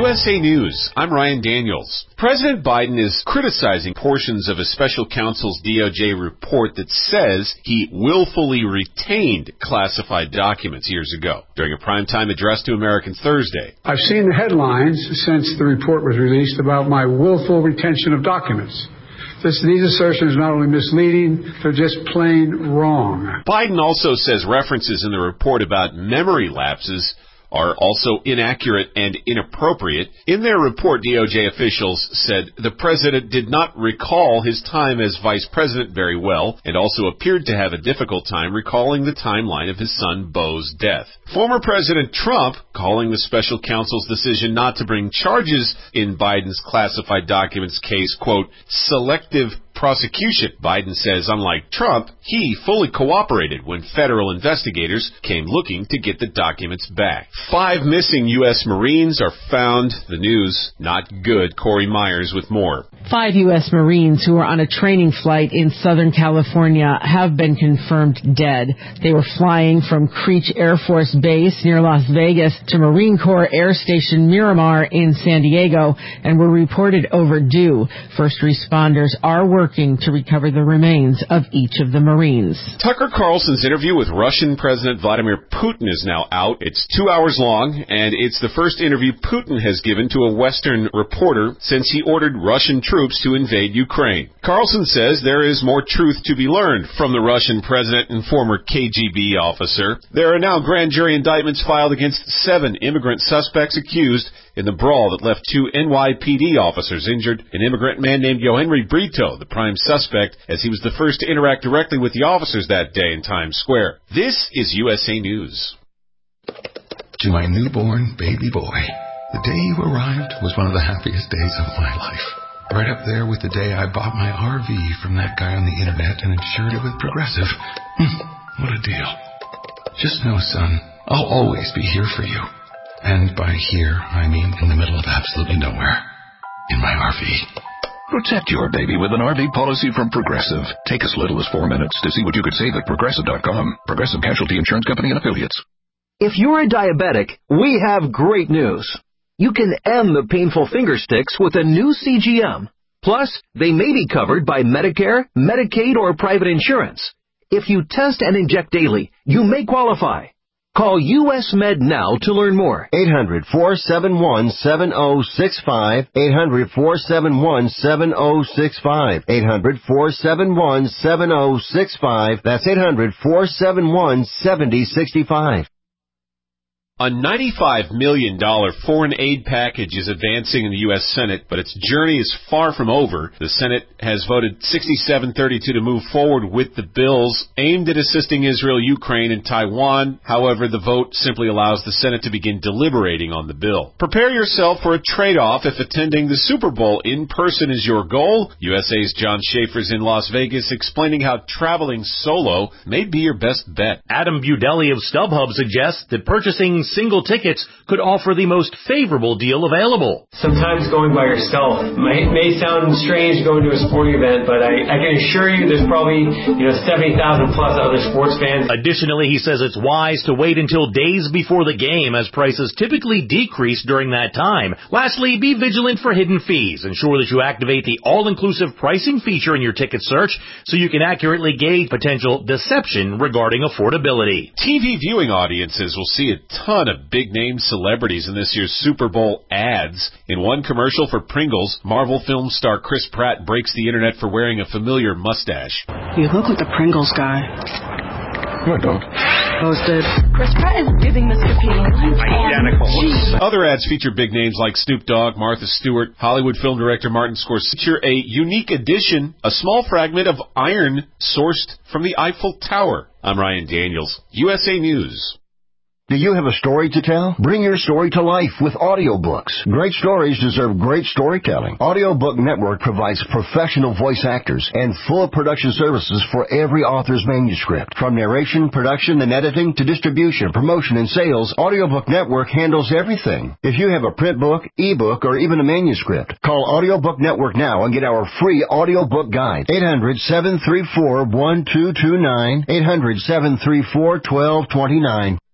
USA News, I'm Ryan Daniels. President Biden is criticizing portions of a special counsel's DOJ report that says he willfully retained classified documents years ago during a primetime address to Americans Thursday. I've seen the headlines since the report was released about my willful retention of documents. These assertions are not only misleading, they're just plain wrong. Biden also says references in the report about memory lapses are also inaccurate and inappropriate. In their report, DOJ officials said the president did not recall his time as vice president very well and also appeared to have a difficult time recalling the timeline of his son Beau's death. Former President Trump calling the special counsel's decision not to bring charges in Biden's classified documents case, quote, selective prosecution. Biden says, unlike Trump, he fully cooperated when federal investigators came looking to get the documents back. 5 missing U.S. Marines are found. The news, not good. Corey Myers with more. 5 U.S. Marines who were on a training flight in Southern California have been confirmed dead. They were flying from Creech Air Force Base near Las Vegas to Marine Corps Air Station Miramar in San Diego and were reported overdue. First responders are working to recover the remains of each of the Marines. Tucker Carlson's interview with Russian President Vladimir Putin is now out. It's 2 hours long, and it's the first interview Putin has given to a Western reporter since he ordered Russian troops to invade Ukraine. Carlson says there is more truth to be learned from the Russian president and former KGB officer. There are now grand jury indictments filed against 7 immigrant suspects accused in the brawl that left 2 NYPD officers injured. An immigrant man named Yohenry Brito, the prime suspect, as he was the first to interact directly with the officers that day in Times Square. This is USA News. To my newborn baby boy, the day you arrived was one of the happiest days of my life. Right up there with the day I bought my RV from that guy on the internet and insured it with Progressive. What a deal. Just know, son, I'll always be here for you. And by here, I mean in the middle of absolutely nowhere. In my RV. Protect your baby with an RV policy from Progressive. Take as little as 4 minutes to see what you could save at Progressive.com. Progressive Casualty Insurance Company and Affiliates. If you're a diabetic, we have great news. You can end the painful finger sticks with a new CGM. Plus, they may be covered by Medicare, Medicaid, or private insurance. If you test and inject daily, you may qualify. Call US Med now to learn more. 800-471-7065. 800-471-7065. 800-471-7065. That's 800-471-7065. A $95 million foreign aid package is advancing in the U.S. Senate, but its journey is far from over. The Senate has voted 67-32 to move forward with the bills aimed at assisting Israel, Ukraine, and Taiwan. However, the vote simply allows the Senate to begin deliberating on the bill. Prepare yourself for a trade-off if attending the Super Bowl in person is your goal. USA's John Schaefer's in Las Vegas explaining how traveling solo may be your best bet. Adam Budelli of StubHub suggests that purchasing single tickets could offer the most favorable deal available. Sometimes going by yourself may sound strange going to a sporting event, but I can assure you there's probably 70,000 plus other sports fans. Additionally, he says it's wise to wait until days before the game as prices typically decrease during that time. Lastly, be vigilant for hidden fees. Ensure that you activate the all-inclusive pricing feature in your ticket search so you can accurately gauge potential deception regarding affordability. TV viewing audiences will see a ton of big-name celebrities in this year's Super Bowl ads. In one commercial for Pringles, Marvel film star Chris Pratt breaks the internet for wearing a familiar mustache. You look like the Pringles guy. No, I don't. Posted. Chris Pratt is giving this competing identical. Other ads feature big names like Snoop Dogg, Martha Stewart, Hollywood film director Martin Scorsese. Feature a unique edition, a small fragment of iron sourced from the Eiffel Tower. I'm Ryan Daniels, USA News. Do you have a story to tell? Bring your story to life with audiobooks. Great stories deserve great storytelling. Audiobook Network provides professional voice actors and full production services for every author's manuscript. From narration, production, and editing to distribution, promotion, and sales, Audiobook Network handles everything. If you have a print book, ebook, or even a manuscript, call Audiobook Network now and get our free audiobook guide. 800-734-1229. 800-734-1229.